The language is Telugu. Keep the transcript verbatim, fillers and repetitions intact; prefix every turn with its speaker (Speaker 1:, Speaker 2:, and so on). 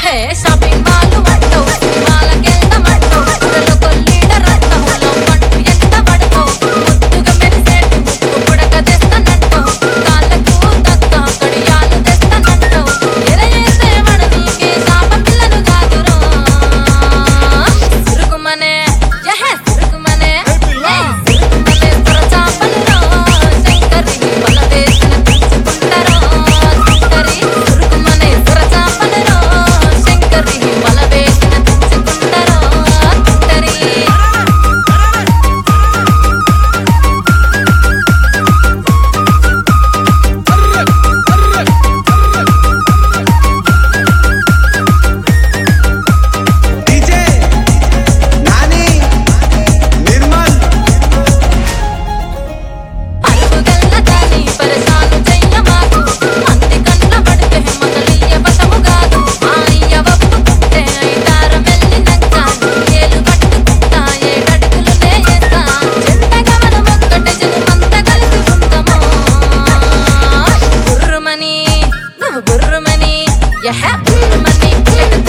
Speaker 1: షాపింగ్ మాల్ అంటావు మాలకెళ్దామంటావు అసలు కొల్లీడరంటావు లవ్వంటూ ఎంత పడతావు ముద్దుగా మెరిసేట్టు ముద్దు పుడక తెస్తానంటావు కాళ్ళకు తక్క కడియాలు తెస్తానంటావు ఎరయేస్తే మన నీకే శాప పిల్లను కాదురా సురుకుమనే యహ సురుకుమనే సురుకుమనే సురచాపలురా శంకరి బలవేసిన పెంచుకుంటారా శంకరి సురుకుమనే సురచాపలురా శంకరి బలవేసిన పెంచుకుంటారా శంకరి
Speaker 2: డీజే నాని నిర్మల్
Speaker 1: అరుగుగల్ల దాని పరసాలు చెయ్యమాకు మంది కళ్ళ పడితే మొదలయ్య పసము కాదు మా అయ్య ఒప్పుకుంటే ఐదారం వెళ్ళినంక ఏలు పట్టుకుంటా ఏడడుగులు నేయేస్తా చెంతగమనం ఒక్కటి జనుమంతా కలుసుకుందామా బుర్రుమని నువ్వు బుర్రుమని యహ బుర్రుమని